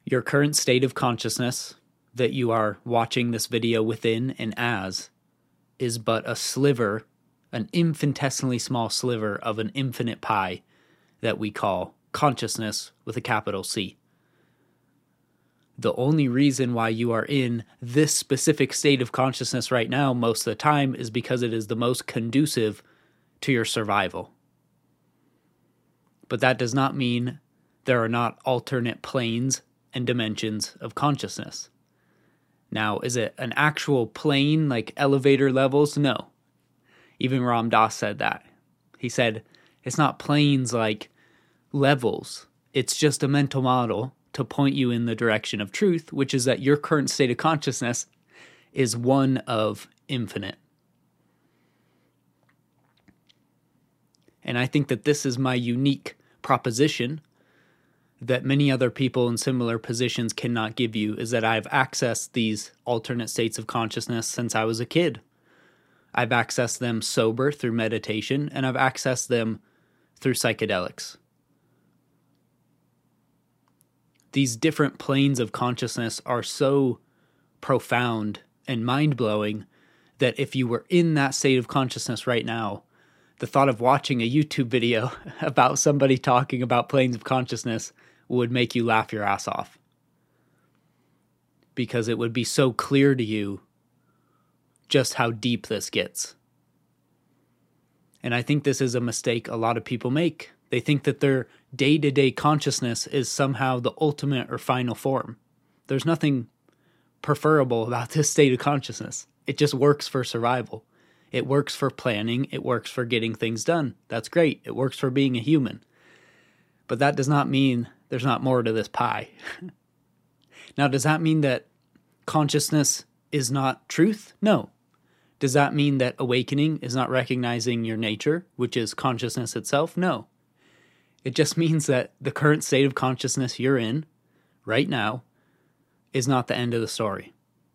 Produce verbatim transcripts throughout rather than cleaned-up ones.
Your current state of consciousness that you are watching this video within and as is but a sliver, an infinitesimally small sliver of an infinite pie that we call consciousness with a capital C. The only reason why you are in this specific state of consciousness right now most of the time is because it is the most conducive to your survival. But that does not mean there are not alternate planes and dimensions of consciousness. Now, is it an actual plane like elevator levels? No. Even Ram Dass said that. He said, it's not planes like levels. It's just a mental model to point you in the direction of truth, which is that your current state of consciousness is one of infinite. And I think that this is my unique proposition that many other people in similar positions cannot give you, is that I've accessed these alternate states of consciousness since I was a kid. I've accessed them sober through meditation, and I've accessed them through psychedelics. These different planes of consciousness are so profound and mind-blowing that if you were in that state of consciousness right now, the thought of watching a YouTube video about somebody talking about planes of consciousness would make you laugh your ass off. Because it would be so clear to you just how deep this gets. And I think this is a mistake a lot of people make. They think that their day-to-day consciousness is somehow the ultimate or final form. There's nothing preferable about this state of consciousness. It just works for survival. It works for planning. It works for getting things done. That's great. It works for being a human. But that does not mean there's not more to this pie. Now, does that mean that consciousness is not truth? No. Does that mean that awakening is not recognizing your nature, which is consciousness itself? No. It just means that the current state of consciousness you're in right now is not the end of the story.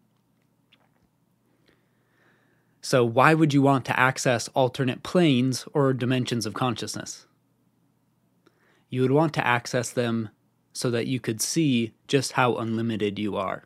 So why would you want to access alternate planes or dimensions of consciousness? You would want to access them so that you could see just how unlimited you are.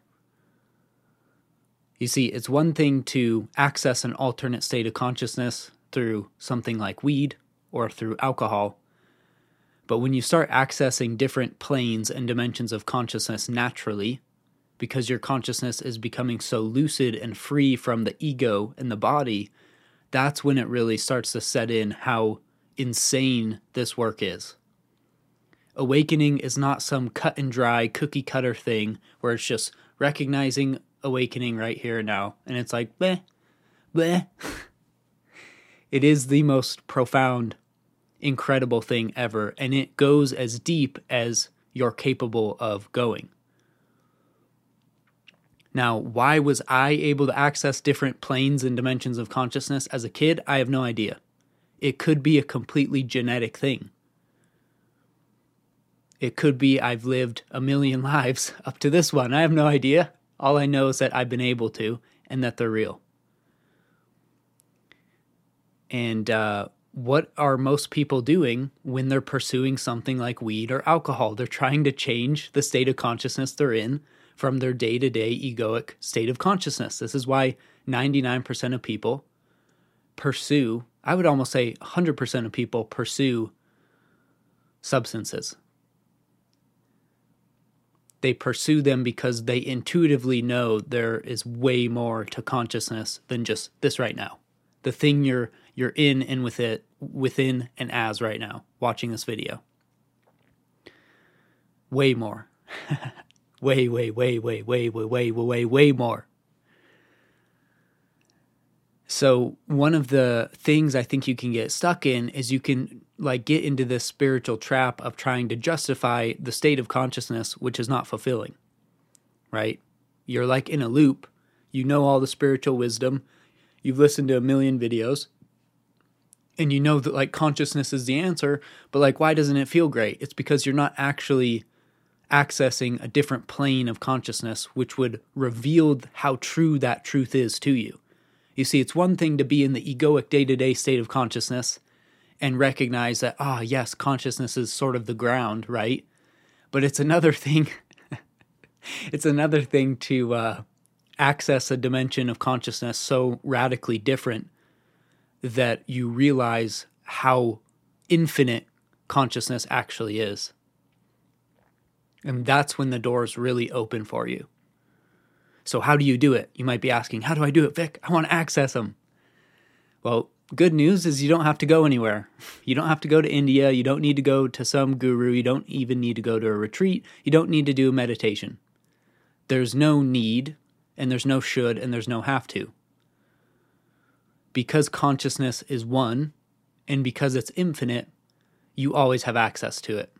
You see, it's one thing to access an alternate state of consciousness through something like weed or through alcohol, but when you start accessing different planes and dimensions of consciousness naturally, because your consciousness is becoming so lucid and free from the ego and the body, that's when it really starts to set in how insane this work is. Awakening is not some cut and dry cookie cutter thing where it's just recognizing awakening right here and now, and it's like, bleh, bleh. It is the most profound, incredible thing ever, and it goes as deep as you're capable of going. Now, why was I able to access different planes and dimensions of consciousness as a kid? I have no idea. It could be a completely genetic thing. It could be I've lived a million lives up to this one. I have no idea. All I know is that I've been able to, and that they're real. And uh, what are most people doing when they're pursuing something like weed or alcohol? They're trying to change the state of consciousness they're in from their day-to-day egoic state of consciousness. This is why ninety-nine percent of people pursue, I would almost say one hundred percent of people pursue substances. They pursue them because they intuitively know there is way more to consciousness than just this right now. The thing you're you're in and with it, within and as right now, watching this video. Way more. Way, way, way, way, way, way, way, way, way more. So one of the things I think you can get stuck in is you can like get into this spiritual trap of trying to justify the state of consciousness, which is not fulfilling, right? You're like in a loop. You know all the spiritual wisdom. You've listened to a million videos. And you know that like consciousness is the answer, but like why doesn't it feel great? It's because you're not actually accessing a different plane of consciousness, which would reveal how true that truth is to you. You see, it's one thing to be in the egoic day-to-day state of consciousness and recognize that, ah, yes, consciousness is sort of the ground, right? But it's another thing it's another thing to uh, access a dimension of consciousness so radically different that you realize how infinite consciousness actually is. And that's when the doors really open for you. So how do you do it? You might be asking, how do I do it, Vic? I want to access them. Well, good news is you don't have to go anywhere. You don't have to go to India. You don't need to go to some guru. You don't even need to go to a retreat. You don't need to do a meditation. There's no need, and there's no should, and there's no have to. Because consciousness is one, and because it's infinite, you always have access to it.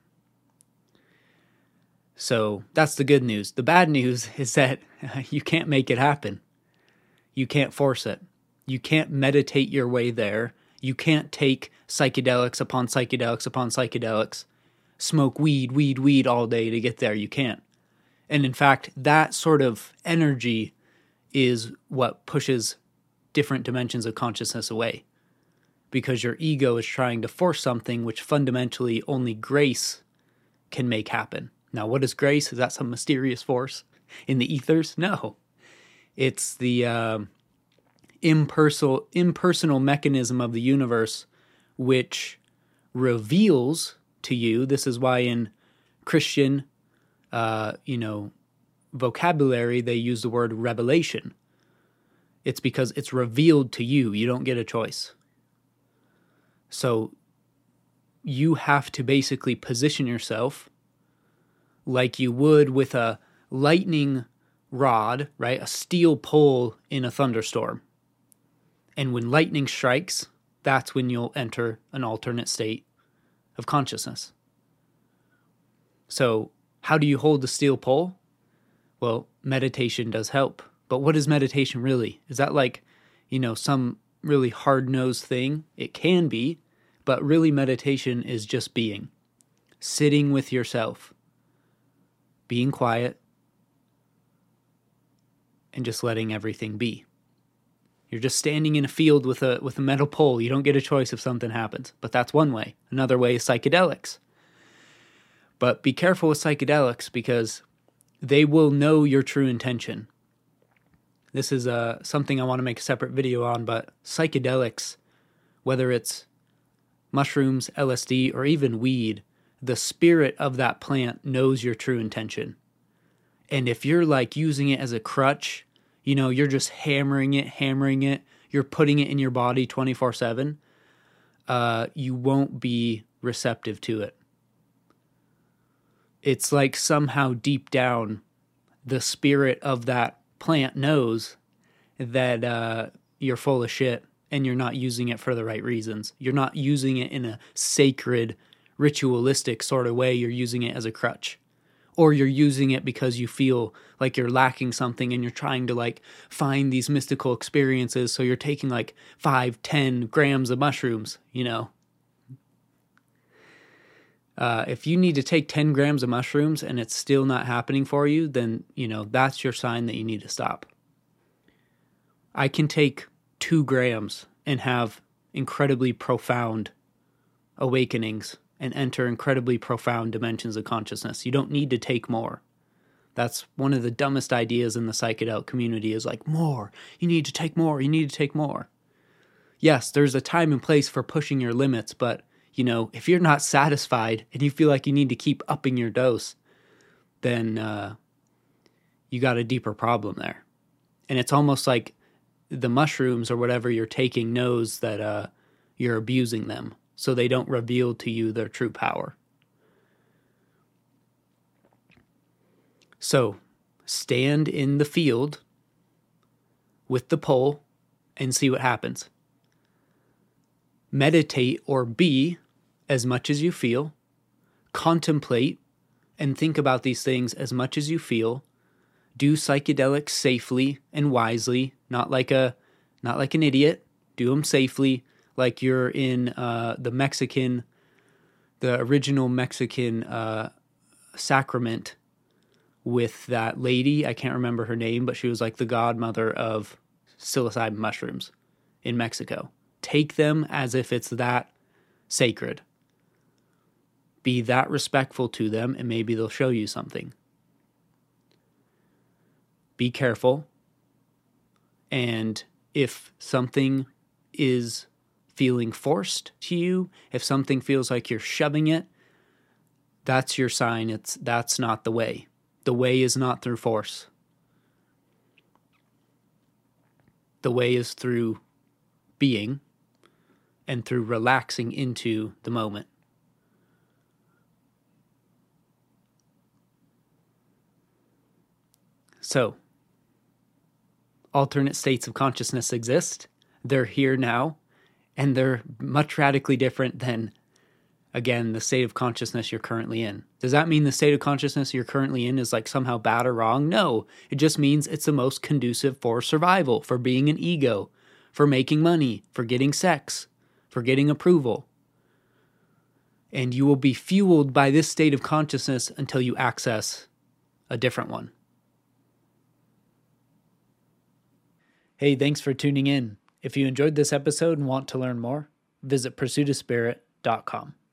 So that's the good news. The bad news is that you can't make it happen. You can't force it. You can't meditate your way there. You can't take psychedelics upon psychedelics upon psychedelics, smoke weed, weed, weed all day to get there. You can't. And in fact, that sort of energy is what pushes different dimensions of consciousness away, because your ego is trying to force something which fundamentally only grace can make happen. Now, what is grace? Is that some mysterious force in the ethers? No. It's the uh, impersonal, impersonal mechanism of the universe which reveals to you. This is why in Christian, uh, you know, vocabulary, they use the word revelation. It's because it's revealed to you. You don't get a choice. So you have to basically position yourself like you would with a lightning rod, right? A steel pole in a thunderstorm. And when lightning strikes, that's when you'll enter an alternate state of consciousness. So how do you hold the steel pole? Well, meditation does help. But what is meditation really? Is that like, you know, some really hard-nosed thing? It can be, but really meditation is just being. Sitting with yourself. Being quiet. And just letting everything be. You're just standing in a field with a with a metal pole. You don't get a choice if something happens. But that's one way. Another way is psychedelics. But be careful with psychedelics because they will know your true intention. This is uh, something I want to make a separate video on, but psychedelics, whether it's mushrooms, L S D, or even weed, the spirit of that plant knows your true intention. And if you're like using it as a crutch, you know, you're just hammering it, hammering it, you're putting it in your body twenty-four seven, uh, you won't be receptive to it. It's like somehow deep down, the spirit of that plant knows that uh, you're full of shit and you're not using it for the right reasons. You're not using it in a sacred, ritualistic sort of way. You're using it as a crutch. Or you're using it because you feel like you're lacking something and you're trying to like find these mystical experiences. So you're taking like five, ten grams of mushrooms, you know. Uh, if you need to take ten grams of mushrooms and it's still not happening for you, then, you know, that's your sign that you need to stop. I can take two grams and have incredibly profound awakenings and enter incredibly profound dimensions of consciousness. You don't need to take more. That's one of the dumbest ideas in the psychedelic community is like, more. You need to take more. You need to take more. Yes, there's a time and place for pushing your limits, but you know, if you're not satisfied and you feel like you need to keep upping your dose, then uh, you got a deeper problem there. And it's almost like the mushrooms or whatever you're taking knows that uh, you're abusing them, so they don't reveal to you their true power. So, stand in the field with the pole and see what happens. Meditate or be as much as you feel, contemplate and think about these things as much as you feel, do psychedelics safely and wisely, not like a, not like an idiot, do them safely, like you're in uh, the Mexican, the original Mexican uh, sacrament with that lady, I can't remember her name, but she was like the godmother of psilocybin mushrooms in Mexico. Take them as if it's that sacred. Be that respectful to them, and maybe they'll show you something. be careful. And if something is feeling forced to you, if something feels like you're shoving it, that's your sign. It's that's not the way. The way is not through force. The way is through being and through relaxing into the moment. So, alternate states of consciousness exist. They're here now, and they're much radically different than, again, the state of consciousness you're currently in. Does that mean the state of consciousness you're currently in is like somehow bad or wrong? No, it just means it's the most conducive for survival, for being an ego, for making money, for getting sex, for getting approval. And you will be fueled by this state of consciousness until you access a different one. Hey, thanks for tuning in. If you enjoyed this episode and want to learn more, visit pursuit of spirit dot com.